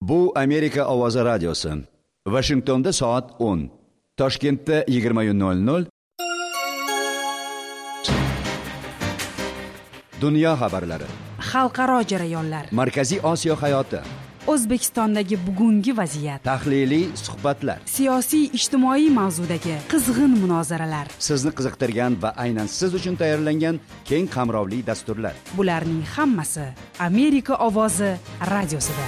Bu Amerika ovozi radiosi. Washingtonda soat 10. Toshkentda 20:00. Dunyo xabarlari. Xalqaro jarayonlar. Markaziy Osiyo hayoti. O'zbekistondagi bugungi vaziyat. Tahliliy suhbatlar. Siyosiy ijtimoiy mavzudagi qizg'in munozaralar. Sizni qiziqtirgan va aynan siz uchun tayyorlangan keng qamrovli dasturlar. Bularning hammasi Amerika ovozi radiosida.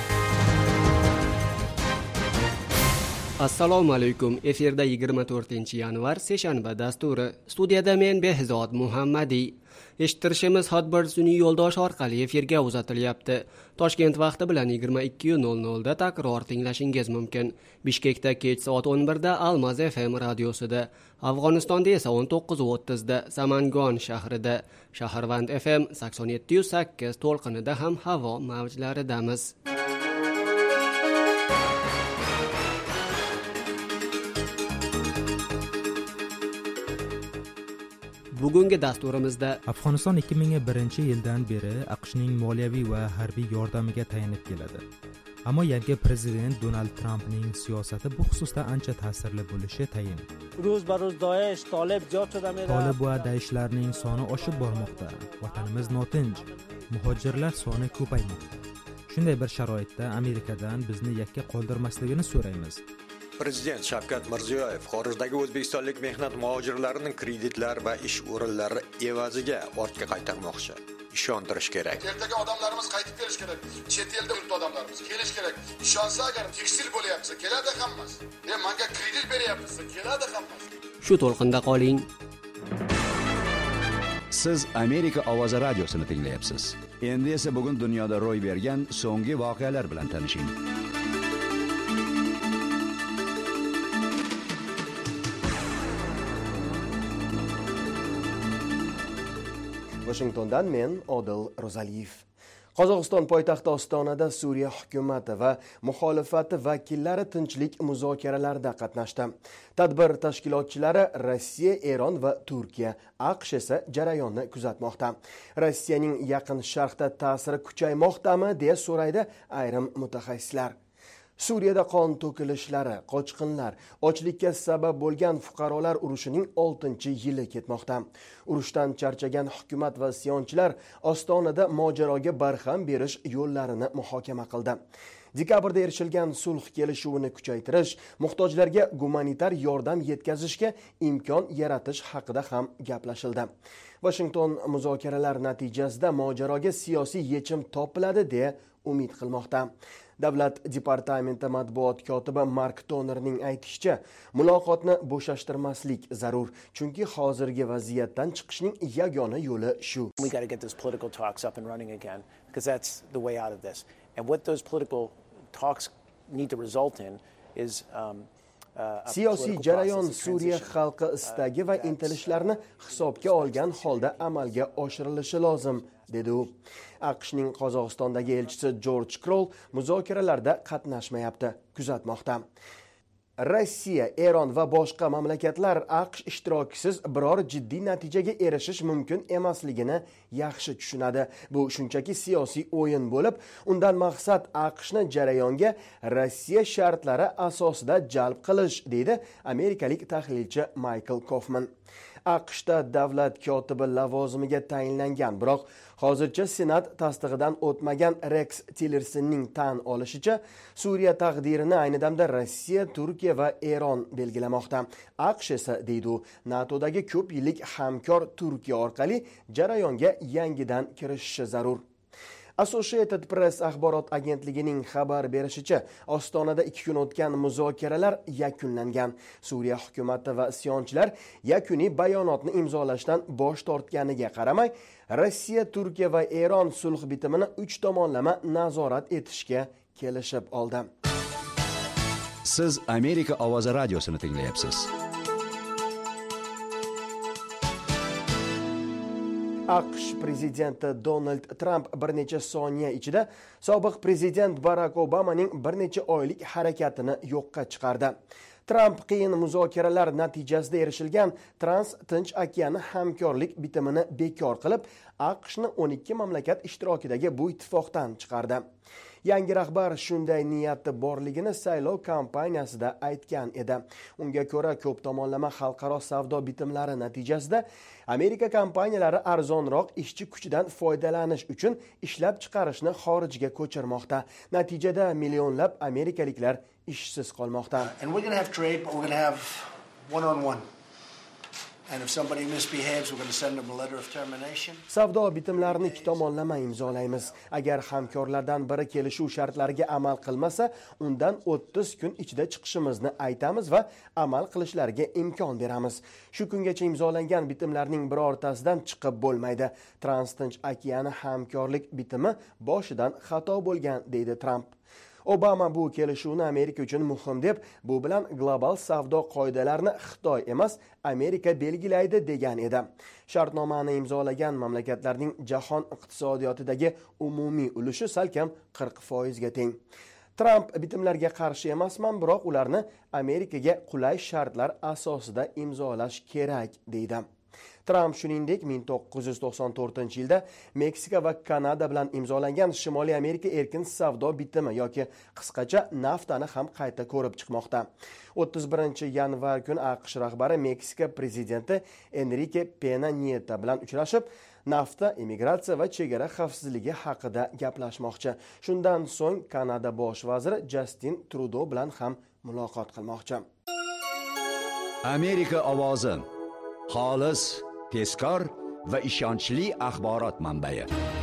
Assalomu alaykum. Efirda 24-yanvar seshanba dasturi. Studiyada men Behzod Muhammadiy. Eshittirishimiz Hotbird sun'iy yo'ldosh orqali efirga uzatilyapti. Toshkent vaqti bilan 22:00 da takror tinglashingiz mumkin. Bishkekda kech soat 11 da Almaz FM radiosida, Afg'onistonda esa 19:30 da Samangon shahrida, Shaharvand FM 87.8 to'lqinida ham havo mavjlaridamiz. Bugungi dasturimizda Afg'oniston 2001-yildan beri AQShning moliyaviy va harbiy yordamiga tayanib keladi. Ammo yangi prezident Donald Trampning siyosati bu xususda ancha ta'sirli bo'lishi tayin. Ro'z-baroz Daesh, Tolib ziyod shudameda. Tolib va Daeshlarning soni oshib bormoqda. Vatanimiz notinch, muhojirlar soni ko'paymoqda. Shunday bir sharoitda Amerikadan bizni yakka qoldirmasligini so'raymiz. Prezident Shavkat Mirziyoyev xorijdagi o'zbekistonlik mehnat muhojirlarining kreditlar va ish o'rinlari evaziga ortga qaytarmoqchi. Ishontirish kerak. Ertaga odamlarimiz qaytib kelish kerak. Chet elda yuribdi odamlarimiz kelish kerak. Ishonsa agar tekstil bo'lyapti, keladi hammasi. Menga kredit beryapti, keladi hammasi. Shu to'lqinda qoling. Siz Amerika ovozi radiosini tinglayapsiz. Endi esa bugun dunyoda ro'y bergan so'nggi voqealar bilan tanishing. Washingtondan men Odil Ro'zaliyev. Qozog'iston poytaxti Ostonada Suriya hukumati va muxolifati vakillari tinchlik muzokaralarida qatnashdi. Tadbir tashkilotchilari Rossiya, Eron va Turkiya, AQSh esa jarayonni kuzatmoqda. Rossiyaning Yaqin Sharqda ta'siri kuchaymoqdami deya so'raydi ayrim mutaxassislar. Suriyada qon to'kilishlari, qochqinlar, ochlikka sabab bo'lgan fuqarolar urushining 6-yili ketmoqda. Urushdan charchagan hukumat va isyonchilar Ostonada mojaroga barham berish yo'llarini muhokama qildi. Dekabrda erishilgan sulh kelishuvini kuchaytirish, muhtojlarga gumanitar yordam yetkazishga imkon yaratish haqida ham gaplashildi. Washington muzokaralar natijasida mojaroga siyosiy yechim topiladi deya umid qilmoqda. Davlat departamenti matbuot kotibi Mark Tonerning aytishicha, muloqotni bo'shashtirmaslik zarur, chunki hozirgi vaziyatdan chiqishning yagona yo'li shu. We got to get those political talks up and running again because that's the way out of this. And what those political talks need to result in is siyosiy jarayon Suriya xalqi istagi va intilishlarini hisobga olgan holda amalga oshirilishi lozim, dedi u. AQShning Qozog'istondagi elchisi George Kroll muzokaralarda qatnashmayapti, kuzatmoqda. Rossiya, Eron va boshqa mamlakatlar AQSh ishtirokisiz biror jiddiy natijaga erishish mumkin emasligini yaxshi tushunadi. Bu shunchaki siyosiy o'yin bo'lib, undan maqsad AQShni jarayonga Rossiya shartlari asosida jalb qilish, deydi amerikalik tahlilchi Michael Kaufman. AQShda davlat kotibi lavozimiga tayinlangan, biroq hozircha Senat tasdig'idan o'tmagan Rex Tillersonning tan olishicha, Suriya taqdirini ayni damda Rossiya, Turkiya va Eron belgilamoqda. AQSh esa, deydi u, NATOdagi ko'p yillik hamkor Turkiya orqali jarayonga yangidan kirishishi zarur. Associated Press axborot agentligining xabar berishicha, Ostonada 2 kun o'tgan muzokaralar yakunlangan. Suriya hukumati va isyonchilar yakuniy bayonotni imzolashdan bosh tortganiga qaramay, Rossiya, Turkiya va Eron sulh bitimini 3 tomonlama nazorat etishga kelishib oldi. Siz Amerika ovozi radiosini tinglayapsiz. AQSh prezidenti Donald Trump bir necha soniya ichida sobiq prezident Barack Obamaning bir necha oylik harakatini yo'qqa chiqardi. Trump qiyin muzokaralar natijasida erishilgan Trans-Tinch okeani hamkorlik bitimini bekor qilib, AQShni 12 mamlakat ishtirokidagi bu ittifoqdan chiqardi. Yangi rahbar shunday niyati borligini saylov kampaniyasida aytgan edi. Unga ko'ra, ko'p tomonlama xalqaro savdo bitimlari natijasida Amerika kompaniyalari arzonroq ishchi kuchidan foydalanish uchun ishlab chiqarishni xorijga ko'chirmoqda. Natijada millionlab amerikaliklar ishsiz qolmoqda. And we're going to have trade, but we're going to have one-on-one. And if somebody misbehaves, we're going to send them a letter of termination. Savdo bitimlarini ikki tomonlama imzolaymiz. Agar hamkorlardan biri kelishuv shartlariga amal qilmasa, undan 30 kun ichida chiqishimizni aytamiz va amal qilishlariga imkon beramiz. Shu kungacha imzolangan bitimlarning birortasidan chiqib bo'lmaydi. Trans-Tinch okeani hamkorlik bitimi boshidan xato bo'lgan, deydi Trump. Obama bu kelishuvni Amerika uchun muhim deb, bu bilan global savdo qoidalarini Xitoy emas, Amerika belgilaydi degan edi. Shartnomani imzolagan mamlakatlarning jahon iqtisodiyotidagi umumiy ulushi salkam 40% ga teng. Trump bitimlarga qarshi emasman, biroq ularni Amerikaga qulay shartlar asosida imzolash kerak, deydi. Trump shuningdek 1994-yilda Meksika va Kanada bilan imzolangan Shimoliy Amerika erkin savdo bitimi yoki qisqacha NAFTAni ham qayta ko'rib chiqmoqda. 31-yanvar kuni AQSh rahbari Meksika prezidenti Enrique Pena Nieto bilan uchrashib, NAFTA, immigratsiya va chegara xavfsizligi haqida gaplashmoqchi. Shundan so'ng Kanada bosh vaziri Justin Trudeau bilan ham muloqot qilmoqchi. Amerika ovozi xolis, tezkor va ishonchli axborot manbai.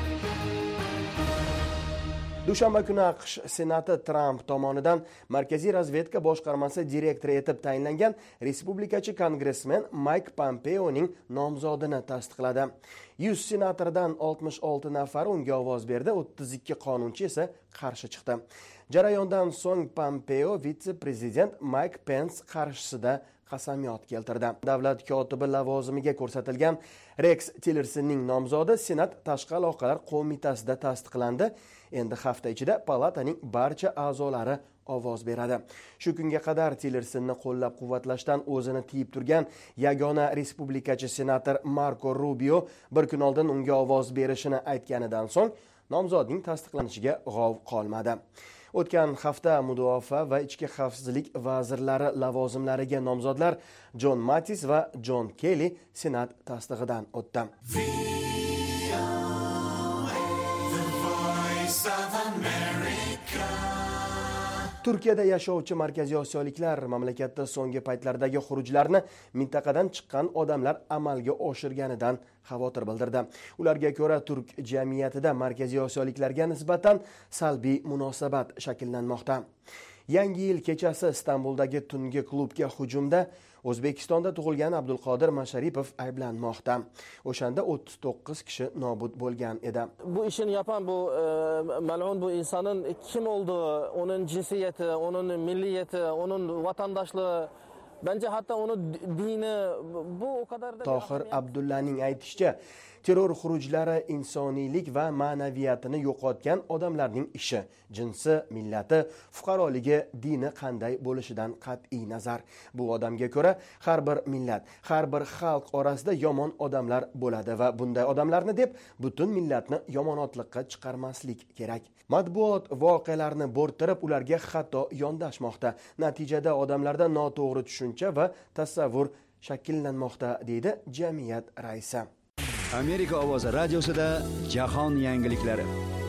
Dushanba kuni AQSh Senati Trump tomonidan Markaziy razvedka boshqarmasi direktori etib tayinlangan respublikachi kongressmen Mike Pompeoning nomzodini tasdiqladi. 100 senatordan 66 nafari unga ovoz berdi, 32 qonunchi esa qarshi chiqdi. Jarayondan so'ng Pompeo vitse-prezident Mike Pence qarshisida qasamyod keltirdi. Davlat kotibi lavozimiga ko'rsatilgan Rex Tillersonning nomzodi Senat tashqi aloqalar qo'mitasida tasdiqlandi. Endi hafta ichida palataning barcha a'zolari ovoz beradi. Shu kunga qadar Tillersonni qo'llab-quvvatlashdan o'zini tiyib turgan yagona respublikachi senator Marco Rubio bir kun oldin unga ovoz berishini aytganidan so'ng nomzodning tasdiqlanishiga g'ov qolmadi. O'tgan hafta mudofaa va ichki xavfsizlik vazirlari lavozimlariga nomzodlar John Mattis va John Kelly Senat tasdig'idan o'tdi. Turkiyada yashovchi markaziy osiyoliklar mamlakatda so'nggi paytlardagi xurujlarni mintaqadan chiqqan odamlar amalga oshirganidan xavotir bildirdi. Ularga ko'ra, turk jamiyatida markaziy osiyoliklarga nisbatan salbiy munosabat shakllanmoqda. Yangi yil kechasi Istanbuldagi tungi klubga hujumda O'zbekistonda tug'ilgan Abdulqodir Masharipov ayblanmoqda. O'shanda 39 kishi nobud bo'lgan edi. Bu ishni yapan bu mal'un bu insonning kim olduğu, onun cinsiyeti, onun milliyeti, onun vatandaşlığı, bence hatta onun dini bu o kadar da Tohir Abdullaning aytishicha, terror xurujlari insoniylik va ma'naviyatini yo'qotgan odamlarning ishi, jinsi, millati, fuqaroligi, dini qanday bo'lishidan qat'iy nazar. Bu odamga ko'ra har bir millat, har bir xalq orasida yomon odamlar bo'ladi va bunday odamlarni deb butun millatni yomonotlikqa chiqarmaslik kerak. Matbuot voqealarni bo'rttirib, ularga xato yondashmoqda. Natijada odamlarda noto'g'ri tushuncha va tasavvur shakllanmoqda, deydi jamiyat raisi. Amerika ovozi radiosida jahon yangiliklari.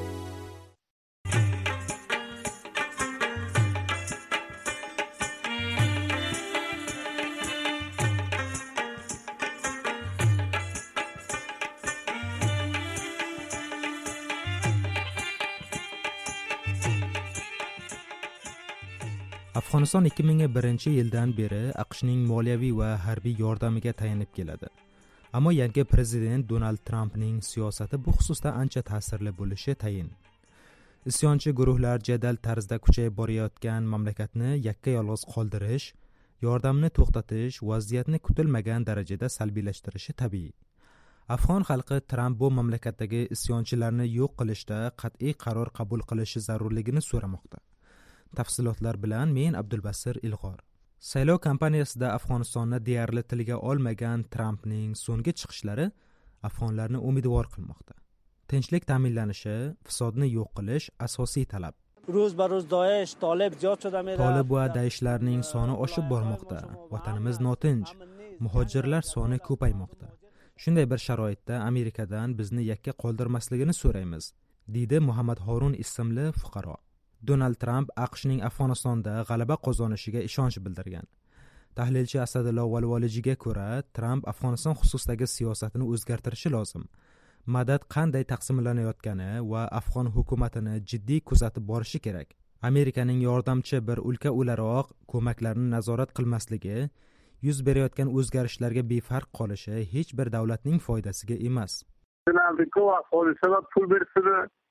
Afg'oniston 2001-yildan beri AQShning moliyaviy va harbiy yordamiga tayanib keladi. Ammo yangi prezident Donald Trumpning siyosati bu xususda ancha ta'sirli bo'lishi tayin. Isyonchi guruhlar jadal tarzda kuchayib borayotgan mamlakatni yakka-yolg'iz qoldirish, yordamni to'xtatish vaziyatni kutilmagan darajada salbiylashtirishi tabiiy. Afg'on xalqi Trump bu mamlakatdagi isyonchilarni yo'q qilishda qat'iy qaror qabul qilishi zarurligini so'ramoqda. Tafsilotlar bilan men Abdulbasir Ilg'or. Saylov kampaniyasida Afg'onistonni deyarli tilga olmagan Trumpning so'nggi chiqishlari afg'onlarni umidvor qilmoqda. Tinchlik ta'minlanishi, fasodni yo'q qilish asosiy talab. ro'z-baroz Daesh, Tolib ziyod shуда mera. Tolib va Daeshlarning soni oshib bormoqda. Vatanimiz notinch, muhojirlar soni ko'paymoqda. Shunday bir sharoitda Amerikadan bizni yakka qoldirmasligini so'raymiz, deydi Muhammad Horun ismli fuqaro. Donald Trump AQShning Afg'onistonda g'alaba qozonishiga ishonch bildirgan. Tahlilchi Asadullo Valvolijiga ko'ra, Trump Afg'oniston xususidagi siyosatini o'zgartirishi lozim. Madad qanday taqsimlanayotgani va afg'on hukumatini jiddiy kuzatib borishi kerak. Amerikaning yordamchi bir o'lka o'laroq ko'maklarni nazorat qilmasligi, yuz berayotgan o'zgarishlarga befarq qolishi hech bir davlatning foydasiga emas. Afg'onistonga pul bersin,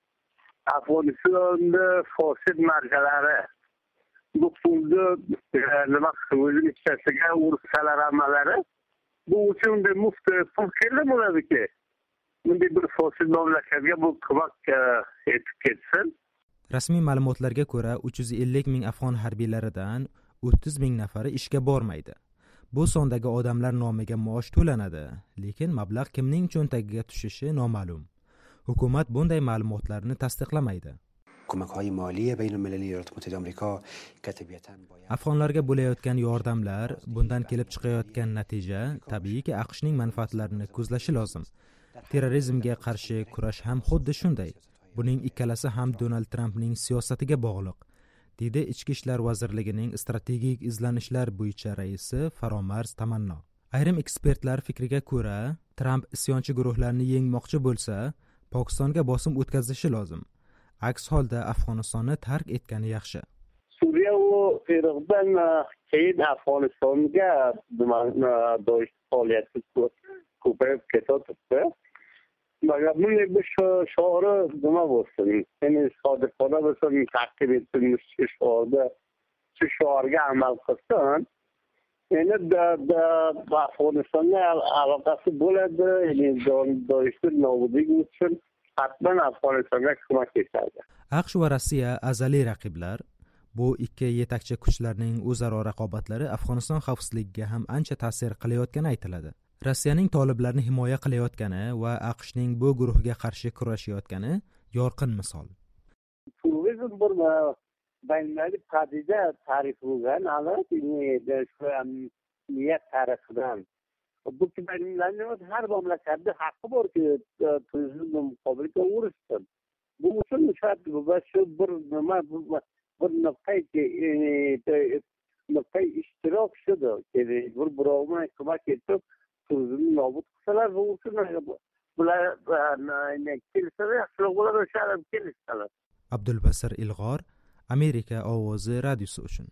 Afg'onistonda fosil markalari bu pulni nima o'zini ichasiga ursalar amalari bu uchun de muft pul kerak bo'ladiki. Bunday bir fosil mamlakatga bu ko'mak etib ketsin. Rasmiy ma'lumotlarga ko'ra 350 ming afg'on harbiylaridan 30 ming nafari ishga bormaydi. Bu sondagi odamlar nomiga maosh to'lanadi, lekin mablag' kimning cho'ntagiga tushishi noma'lum. Hukumat bunday ma'lumotlarni tasdiqlamaydi. کمک‌های مالی بین‌المللی ایالات متحده آمریکا کتبیتاً Afg'onlarga bo'layotgan yordamlar, bundan kelib chiqayotgan natija tabiiyki AQShning manfaatlarini ko'zlashi lozim. Terrorizmga qarshi kurash ham xuddi shunday. Buning ikkalasi ham Donald Trampning siyosatiga bog'liq, deydi Ichki ishlar vazirligining strategik izlanishlar bo'yicha raisi Faromars Tamanno. Ayrim ekspertlar fikriga ko'ra, Tramp isyonchi guruhlarni yengmoqchi bo'lsa, Pokistonga bosim o'tkazishi lozim. Aks holda Afg'onistonni tark etgani yaxshi. Suriya va Iroqdan keyin Afg'onistonga Daesh faoliyati ko'payib ketayapti. Magar bunday bir shoiri nima bo'lsin? Ya'ni sodiqona bo'lsin, taqdim etilmish shu shoirga amal qilsin. Endi Afg'onistonga aloqasi bo'ladi, ya'ni Daeshni nobudligi uchun hatman Afg'onistonga ko'mak etadi. AQSh va Rossiya azaliy raqiblar. Bu ikki yetakchi kuchlarning o'zaro raqobatlari Afg'oniston xavfsizligiga ham ancha ta'sir qilayotgani aytiladi. Rossiyaning toliblarni himoya qilayotgani va AQShning bu guruhga qarshi kurashayotgani yorqin misol. Turizm bir baynalli padiga ta'rif bo'lgan, albatta, shu niyat tarafidan. Bu baynalli har mamlakatda haqqi borki, turizmni muqobilga urishsin. Bu uchun shu bir nima bir nuqtai ishtirok shudir. Ya'ni birovga ko'mak etib turizmni nobud qilsalar, bu uchun bular kelsalar yaxshiroq bo'ladi, o'sha kelishsalar. Abdulbasir Ilg'or, Amerika ovozi radiosi uchun.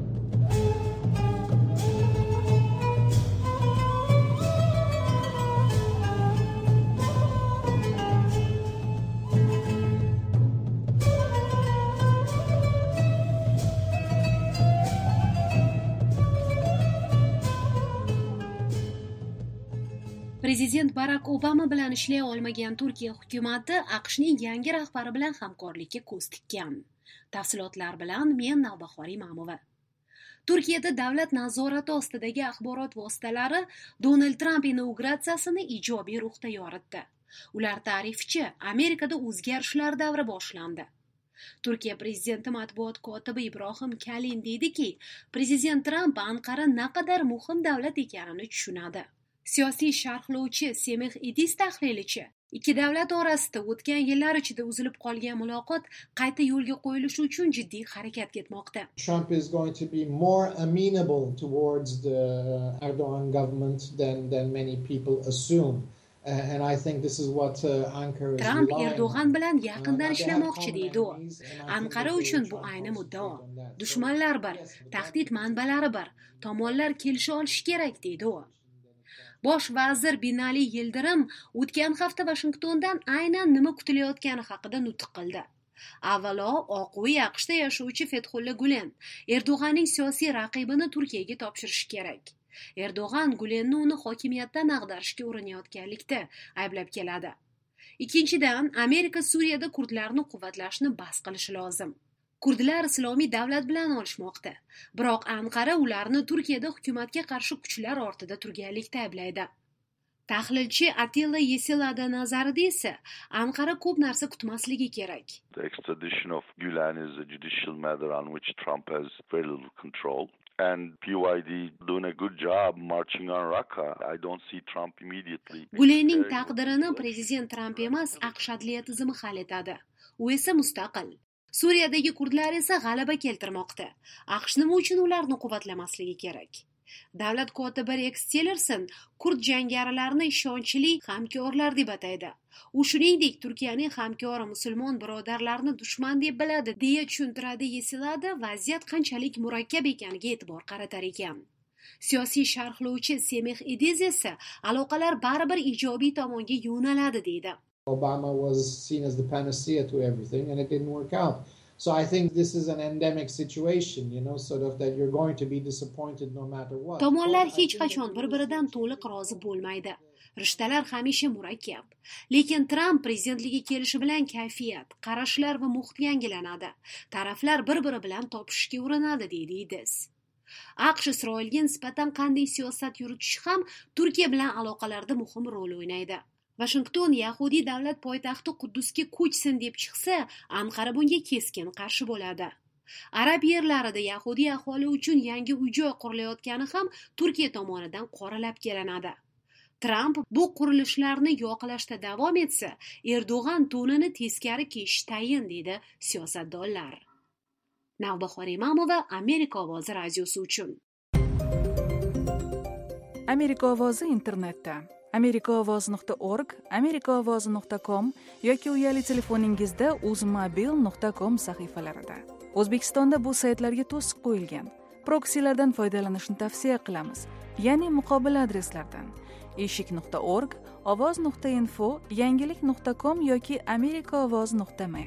Prezident Barak Obama bilan ishlay olmagan Turkiya hukumati AQShning yangi rahbari bilan hamkorlikka ko'z tikkan. Tafsilotlar bilan men Navbahor Imamova. Turkiyada davlat nazorati ostidagi axborot vositalari Donald Tramp inauguratsiyasini ijobiy ruhda yoritdi. Ular ta'rificha, Amerikada o'zgarishlar davri boshlandi. Turkiya prezidenti matbuot kotibi Ibrohim Kalin dediki, prezident Tramp Anqara naqadar muhim davlat ekanini tushunadi. Siyosiy sharhlovchi Semih Idis tahlilichi, ikki davlat orasida o'tgan yillar ichida uzilib qolgan muloqot qayta yo'lga qo'yilishi uchun jiddiy harakat ketmoqda. Trump is going to be more amenable towards the Erdogan government than many people assume. And I think this is what Ankara is Trump relying Erdogan on. bilan yaqindan ishlamoqchi deydi u. Anqara uchun bu ayni muddao. Dushmanlar bir, tahdid manbalari bir, tomonlar kelisha olishi kerak deydi u. Bosh vazir Binali Yildirim o'tgan hafta Washingtondan aynan nima kutilayotgani haqida nutq qildi. Avvalo, Oq uy AQShda yashovchi Fethulla Gulen Erdo'g'anning siyosiy raqibini Turkiyaga topshirishi kerak. Erdo'g'an Gulenni uni hokimiyatdan ag'darishga urinayotganlikda ayblab keladi. Ikkinchidan, Amerika Suriyada kurdlarni quvvatlashni bas qilishi lozim. Kurdlar islomiy davlat bilan olishmoqda. Biroq Anqara ularni Turkiyada hukumatga qarshi kuchlar ortida turganlikda ayblaydi. Tahlilchi Attila Yesilada nazarida esa Anqara ko'p narsa kutmasligi kerak. The extradition of Gulen is a judicial matter on which Trump has very little control. And PYD doing a good job marching on Raqqa. I don't see Trump immediately. Gulenning taqdirini prezident Trump emas, AQSh adliya tizimi hal etadi. U esa mustaqil. Suriyadagi kurdlar esa g'alaba keltirmoqda. AQSh nima uchun ularni quvvatlamasligi kerak? Davlat kotibi Rex Tillerson kurd jangarilarini ishonchli hamkorlar deb ataydi. U shuningdek Turkiyaning hamkori musulmon birodarlarini dushman deb biladi, deya tushuntiradi Yesilada vaziyat qanchalik murakkab ekaniga e'tibor qaratar ekan. Siyosiy sharhlovchi Semih Ediz esa aloqalar baribir ijobiy tomonga yo'naladi deydi. Obama was seen as the panacea to everything and it didn't work out. So I think this is an endemic situation, sort of that you're going to be disappointed no matter what. Tomonlar hech qachon bir-biridan to'liq rozi bo'lmaydi. Rishtalar hamisha murakkab. Lekin Trump prezidentligiga kelishi bilan kayfiyat, qarashlar va muhit yangilanadi. Taraflar bir-biri bilan topishishga urinadi, deydi Ediz. AQSh Isroilga nisbatan qanday siyosat yuritishi ham Turkiya bilan aloqalarda muhim rol o'ynaydi. Washington Yahudiy davlat poytaxti Quddusga ko'chsin deb chiqsa, Anqara bunga keskin qarshi bo'ladi. Arab yerlarida Yahudiy aholi uchun yangi uy-joy qurilayotgani ham Turkiya tomonidan qoralab kelinadi. Trump bu qurilishlarni yoqlashda davom etsa, Erdo'g'an to'nini teskari kiyishi tayin, deydi siyosatdonlar. Navbahor Imamova, Amerika ovozi radiosi uchun. Amerika ovozi internetda amerikaovoz.org, amerikaovozi.com yoki uyali telefoningizda uzmobil.com sahifalarida. O'zbekistonda bu saytlarga to'siq qo'yilgan. Proksilardan foydalanishni tavsiya qilamiz, ya'ni muqobil adreslardan eshik.org, ovoz.info, yangilik.com yoki amerikaovoz.me.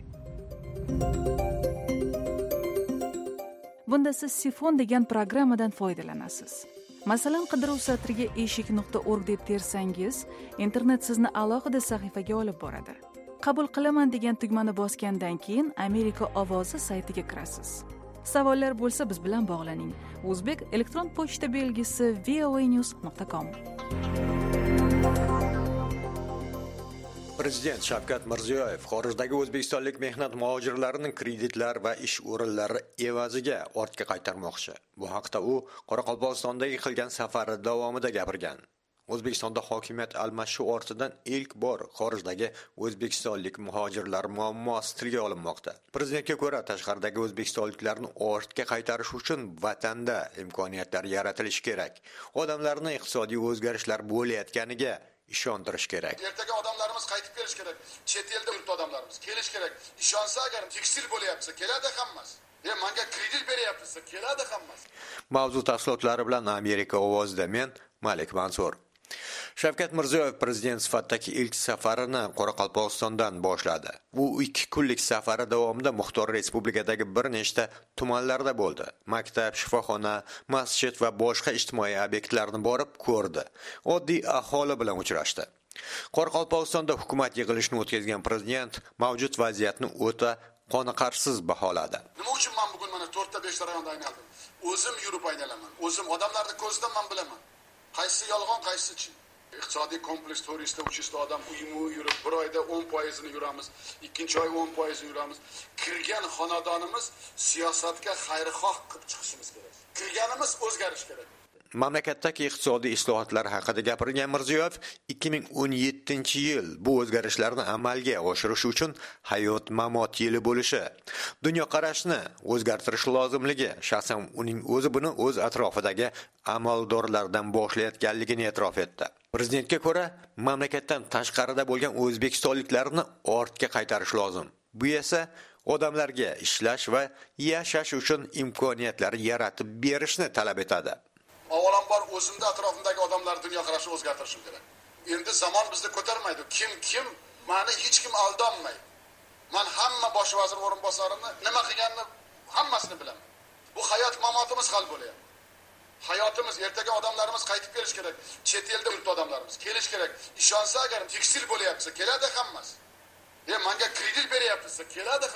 Bunda siz Sifon degan programmadan foydalanasiz. Masalan, qidiruv satriga eshik.org deb tersangiz, internet sizni alohida sahifaga olib boradi. Qabul qilaman degan tugmani bosgandan keyin Amerika ovozi saytiga kirasiz. Savollar bo'lsa biz bilan bog'laning. O'zbek elektron pochta belgisi voanews.com. Prezident Shavkat Mirziyoyev xorijdagi o'zbekistonlik mehnat muhojirlarining kreditlar va ish o'rinlari evaziga ortga qaytarmoqchi. Bu haqda u Qoraqalpog'istondagi qilgan safari davomida gapirgan. O'zbekistonda hokimiyat almashuv ortidan ilk bor xorijdagi o'zbekistonlik muhojirlar muammosi tilga olinmoqda. Prezidentga ko'ra, tashqaridagi o'zbekistonliklarni ortga qaytarish uchun vatanda imkoniyatlar yaratilishi kerak. Odamlarning iqtisodiy o'zgarishlar bo'layotganiga ishontirish kerak. Ertaga odamlarimiz qaytib kelish kerak. Chet elda yurtdi odamlarimiz kelish kerak. Ishonsa agar tekstil bo'layapsa, keladi hammasi. Menga kredit beryapsiz, keladi hammasi. Mavzu tafsilotlari bilan Amerika ovozida men Malik Mansur. Shavkat Mirziyoyev prezident sifatidagi ilk safarini Qoraqalpog'istondan boshladi. Bu 2 kunlik safari davomida Muxtor Respublikadagi bir nechta tumanlarda bo'ldi. Maktab, shifoxona, masjid va boshqa ijtimoiy obyektlarni borib ko'rdi. Oddiy aholi bilan uchrashdi. Qoraqalpog'istonda hukumat yig'ilishini o'tkazgan prezident mavjud vaziyatni o'ta qoniqarsiz baholadi. Nima uchun men bugun mana 4-5 rayonda aylandim? O'zim yurib aylanaman. O'zim odamlarni ko'zidan men bilaman. Qaysi yolg'on, qaysi chin. Iqtisodiy kompleks turistda 300 ta odam uymu yurib, bir oyda 10% yuramiz, ikkinchi oy 10% yuramiz. Kirgan xonadonimiz siyosatga xayrixoh qilib chiqishimiz kerak. Kirganimiz o'zgarish kerak. Mamlakatdagi iqtisodiy islohotlar haqida gapirgan Mirziyoyev 2017-yil bu o'zgarishlarni amalga oshirish uchun hayot-mamot yili bo'lishi, dunyoqarashni o'zgartirish lozimligi, shaxsan uning o'zi buni o'z atrofidagi amaldorlardan boshlayotganligini e'tirof etdi. Prezidentga ko'ra, mamlakatdan tashqarida bo'lgan o'zbekistonliklarni ortga qaytarish lozim. Bu esa odamlarga ishlash va yashash uchun imkoniyatlar yaratib berishni talab etadi. Avvalambor o'zimda atrofimdagi odamlar dunyoqarashini o'zgartirishim kerak. Endi zamon bizni ko'tarmaydi. Kim meni hech kim aldonmaydi. Men hamma bosh vazir o'rinbosarini nima qilganini hammasini bilaman. Bu hayot mamotimiz hal bo'lyapti. Hayotimiz, ertaga odamlarimiz qaytib kelish kerak. Chet elda yurtdi odamlarimiz kelish kerak. Ishonsa agar tekstil bo'layapsa, keladi hammasi. Menga kredit beryapsiz, keladi hammasi.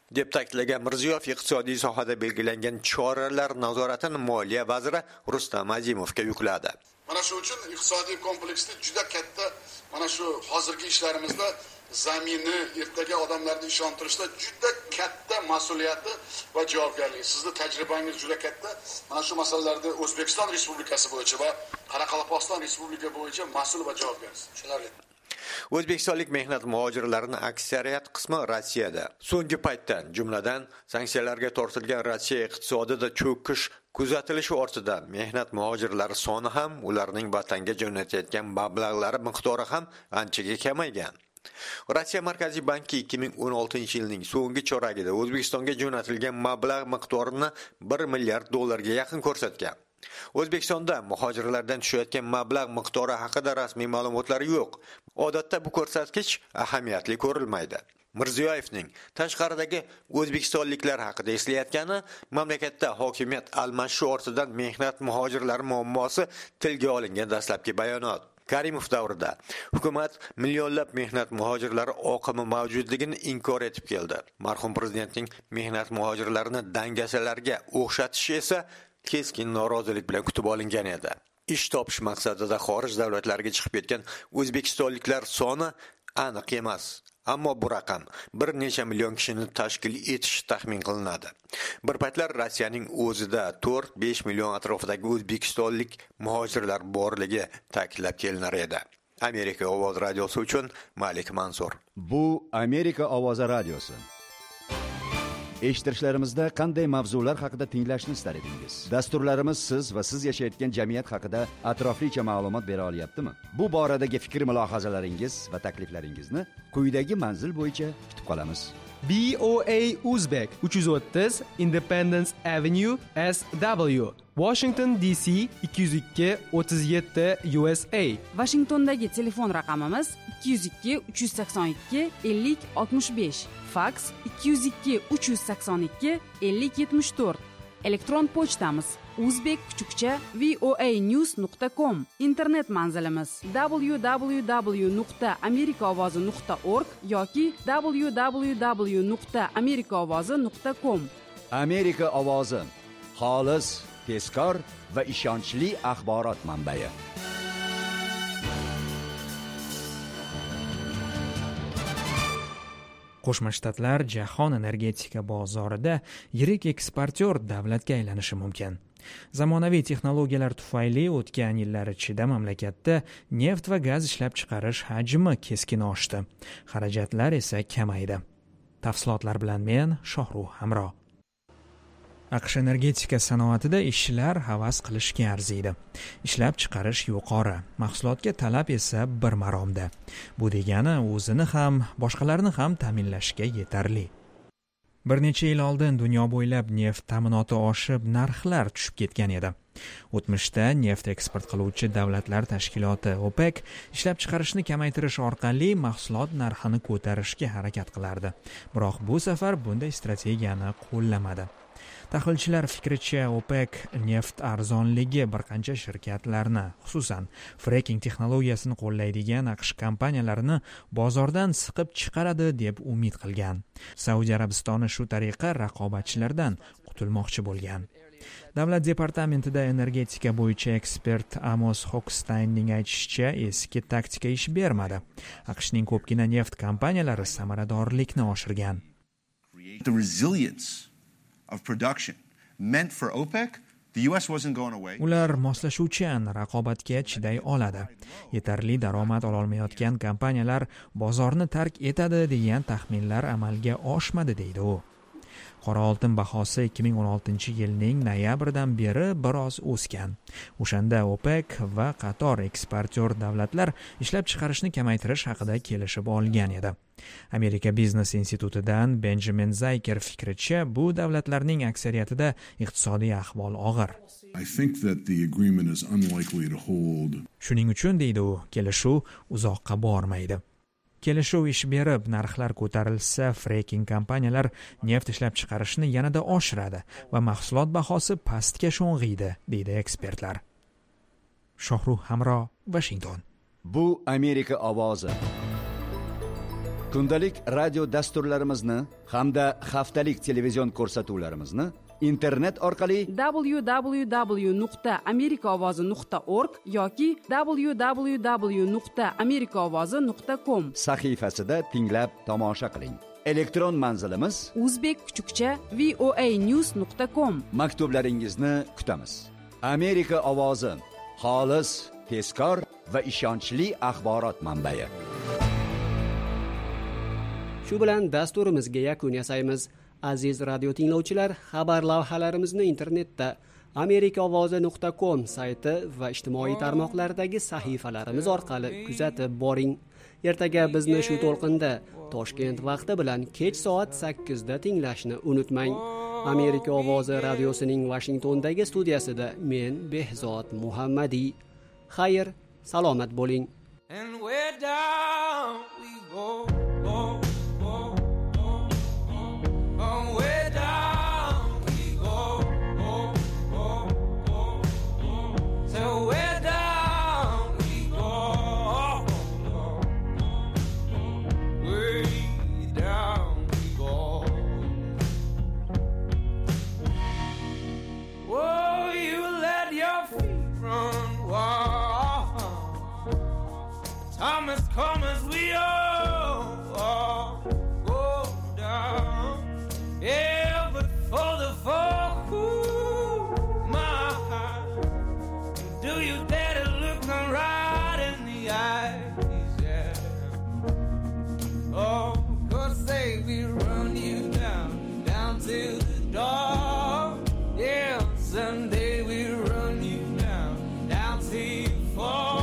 deb ta'kidlagan Mirziyoyev iqtisodiy sohada belgilangan choralar nazoratini Moliya vaziri Rustam Azimovga yukladi. Mana shu uchun iqtisodiy kompleksni juda katta, mana shu hozirgi ishlarimizda zaminni ertaga odamlarni ishontirishda juda katta mas'uliyati va javobgarligi. Sizning tajribangiz juda katta. Mana shu masalalarda O'zbekiston Respublikasi bo'yicha va Qoraqalpog'iston Respublikasi bo'yicha mas'ul va javobgarsiz. Tushunarli. O'zbekistonlik mehnat muhojirlarining aksariyat qismi Rossiyada. So'nggi paytda, jumladan, sanksiyalarga tortilgan Rossiya iqtisodida cho'kish kuzatilishi ortidan mehnat muhojirlari soni ham, ularning vatanga jo'natayotgan mablag'lari miqdori ham anchaga kamaygan. Rossiya Markaziy banki 2016-yilning so'nggi choragida O'zbekistonga jo'natilgan mablag' miqdorini 1 milliard dollarga yaqin ko'rsatgan. O'zbekistonda muhojirlardan tushayotgan mablag' miqdori haqida rasmiy ma'lumotlar yo'q. Odatda bu ko'rsatkich ahamiyatli ko'rilmaydi. Mirziyoyevning tashqaridagi o'zbekistonliklar haqida eslayotgani mamlakatda hokimiyat almashishi ortidan mehnat muhojirlari muammosi tilga olingan dastlabki bayonot. Karimov davrida hukumat millionlab mehnat muhojirlari oqimi mavjudligini inkor etib keldi. Marhum prezidentning mehnat muhojirlarini dangasalarga o'xshatishi esa keskin norozilik bilan kutib olingan edi. Ish topish maqsadida xorij davlatlariga chiqib ketgan o'zbekistonliklar soni aniq emas. Ammo bu raqam bir necha million kishini tashkil etishi taxmin qilinadi. Bir paytlar Rossiyaning o'zida 4-5 million atrofidagi o'zbekistonlik muhojirlar borligi ta'kidlab kelinar edi. Amerika ovoz radiosi uchun Malik Mansur. Bu Amerika ovozi radiosi. Eshittirishlarimizda qanday mavzular haqida tinglashni istar edingiz? Dasturlarimiz siz va siz yashayotgan jamiyat haqida atroflicha ma'lumot bera olyaptimi? Bu boradagi fikr-mulohazalaringiz va takliflaringizni quyidagi manzil bo'yicha kutib qolamiz. BOA Uzbek 330 Independence Avenue SW, Washington DC 202 37 USA. Washingtondagi telefon raqamimiz 202 382 50 65. Fax 202 382 50 74. Elektron pochtamiz uzbek_voanews.com. Internet manzilimiz www.amerikaovozi.org yoki www.amerikaovozi.com. Amerika ovozi, xolis, tezkor va ishonchli axborot manbai. Qo'shma Shtatlar jahon energetika bozorida yirik eksportyor davlatga aylanishi mumkin. Zamonaviy texnologiyalar tufayli o'tgan yillar ichida mamlakatda neft va gaz ishlab chiqarish hajmi keskin oshdi. Xarajatlar esa kamaydi. Tafsilotlar bilan men Shohruh Hamro. AQSh energetika sanoatida ishchilar havas qilishga arziydi. Ishlab chiqarish yuqori, mahsulotga talab esa bir maromda. Bu degani o'zini ham, boshqalarni ham ta'minlashga yetarli. Bir necha yil oldin dunyo bo'ylab neft ta'minoti oshib, narxlar tushib ketgan edi. O'tmishda neft eksport qiluvchi davlatlar tashkiloti OPEC ishlab chiqarishni kamaytirish orqali mahsulot narxini ko'tarishga harakat qilardi. Biroq bu safar bunday strategiyani qo'llamadi. Tahlilchilar fikricha, OPEC neft arzonligi bir qancha shirkatlarni, xususan fracking texnologiyasini qo'llaydigan AQSh kompaniyalarini bozordan siqib chiqaradi deb umid qilgan. Saudiya Arabistoni shu tariqa raqobatchilardan qutulmoqchi bo'lgan. Davlat departamentida energetika bo'yicha ekspert Amos Hochsteinning aytishicha, eski taktika ish bermadi. AQShning ko'pgina neft kompaniyalari samaradorlikni oshirgan. The resilience of production meant for OPEC, the US wasn't going away. Ular moslashuvchan raqobatga chiday oladi. Yetarli daromad ololmayotgan kompaniyalar bozorni tark etadi degan taxminlar amalga oshmadi deydi u. Qora oltin bahosi 2016-yilning noyabridan beri biroz o'sgan. O'shanda OPEC va qator eksportyor davlatlar ishlab chiqarishni kamaytirish haqida kelishib olgan edi. Amerika Biznes institutidan Benjamin Zayker fikricha, bu davlatlarning aksariyatida iqtisodiy ahvol og'ir. Shuning uchun deydi u, kelishuv uzoqqa bormaydi. Kelishuv ish berib, narxlar ko'tarilsa, fracking kompaniyalar neft ishlab chiqarishni yanada oshiradi va mahsulot bahosi pastga sho'ng'iydi, deydi ekspertlar. Shohruh Hamro, Washington. Bu Amerika ovozi. kundalik radio dasturlarimizni hamda haftalik televizion ko'rsatuvlarimizni internet orqali www.amerikaovozi.org yoki www.amerikaovozi.com sahifasida tinglab tomosha qiling. Elektron manzilimiz uzbek_voanews.com. Maktublaringizni kutamiz. Amerika ovozi, xolis, tezkor va ishonchli axborot manbai. Shu bilan dasturimizga yakun yasaymiz. Aziz radio tinglovchilar, xabar lavhalarimizni internetda amerikaovozi.com sayti va ijtimoiy tarmoqlardagi sahifalarimiz orqali kuzatib boring. Ertaga bizni shu to'lqinda Toshkent vaqti bilan kech soat 8 da tinglashni unutmang. Amerika ovozi radiosining Washingtondagi studiyasida men Behzod Muhammadiy. Xayr, salomat bo'ling. And where down we go. Come as we all go down. Yeah, but for the folk who my heart, do you dare to look them right in the eyes? Yeah. Oh, 'cause say we run you down to the door. Yeah, someday we run you down till you fall.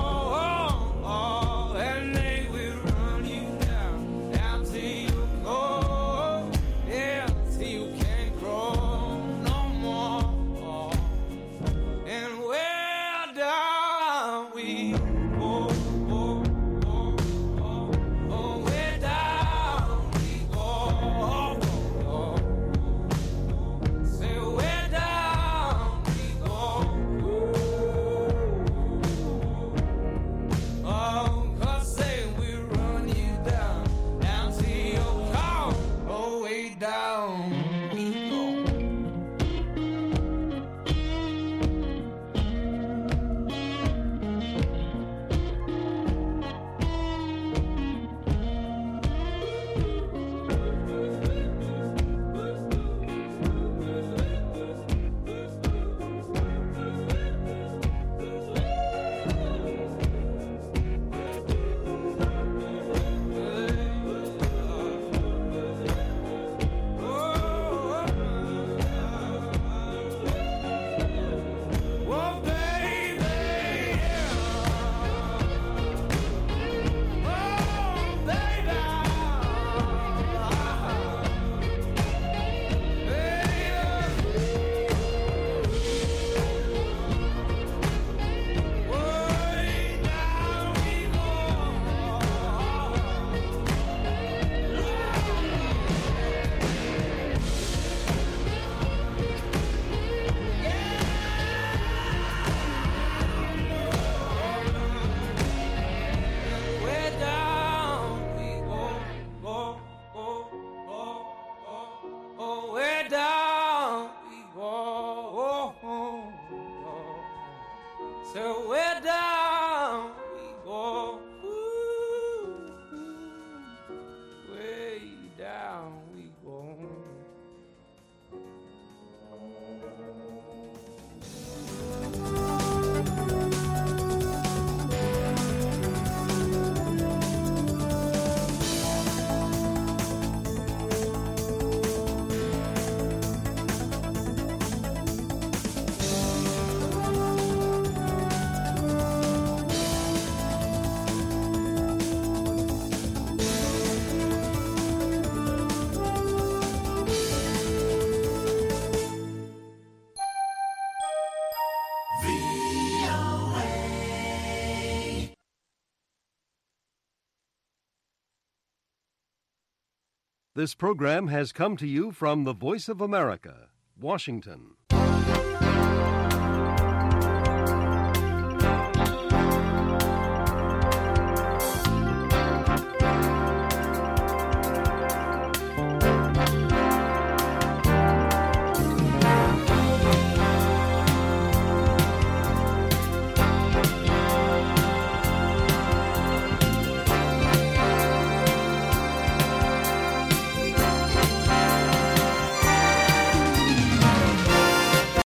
This program has come to you from the Voice of America, Washington.